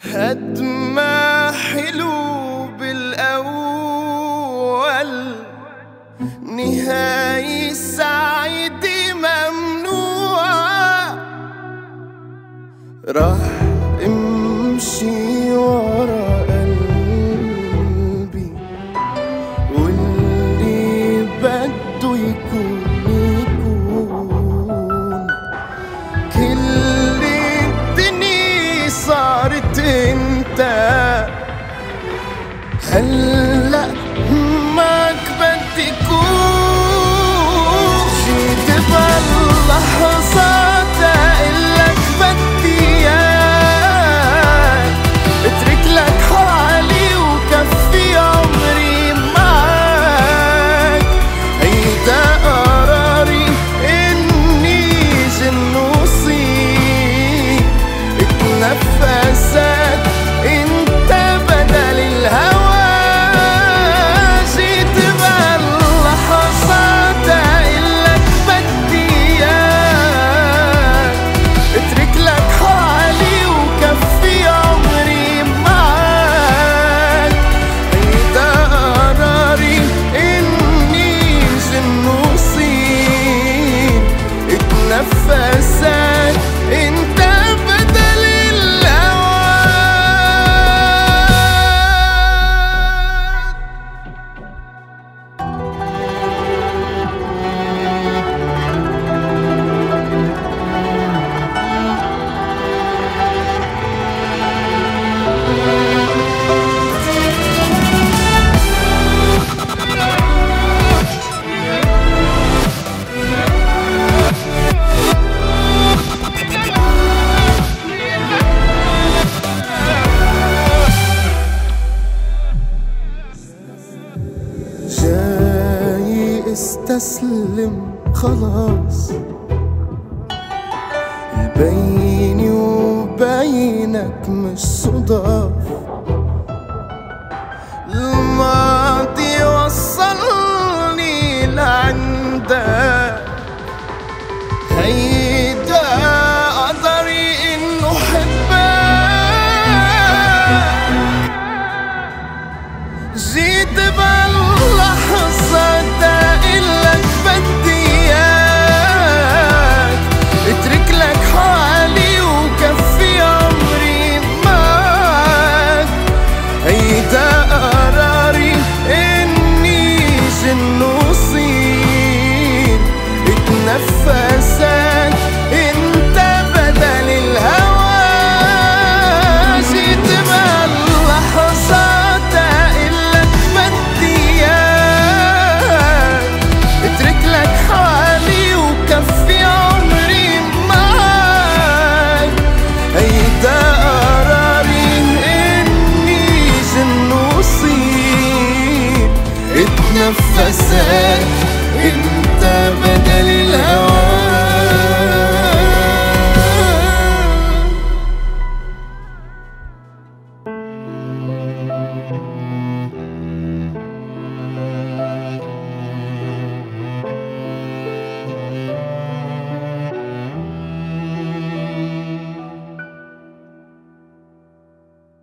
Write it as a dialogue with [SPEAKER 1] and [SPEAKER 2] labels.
[SPEAKER 1] قد ما حلو بالأول نهاية سعيدة ممنوعة. راح امشي ورا قلبي واللي بده يكون يكون. كل الدنيا صارت انت، هلأ ماك بدي كون. جيت بهاللحظات اقلك بدي اياك، اترك لك حالي وكفي عمري معاك. هيدا قراري اني جن وصيب، اتنفسك انت بدل الهوى. جيت بهاللحظات اقلك بدي اياك، اترك لك حالي وكفي عمري معاك. هيدا قراري اني جن وصيب، اتنفسك انت بدل الهوى. جاي استسلم خلاص، بيني وبينك مش صداف. الماضي وصلني لعندك، هيدا قدري انه حبك. جيت باللحظة اقلك بدي اياك، اترك لك حالي وكفي عمري معاك. هيدا قراري اني جن وصيب، اتنفسك انت بدل الهوى. جيت بهاللحظات اقلك بدي اياك، اترك لك حالي وكفي عمري معاك. هيدا قراري اني جن وصيب، اتنفسك انت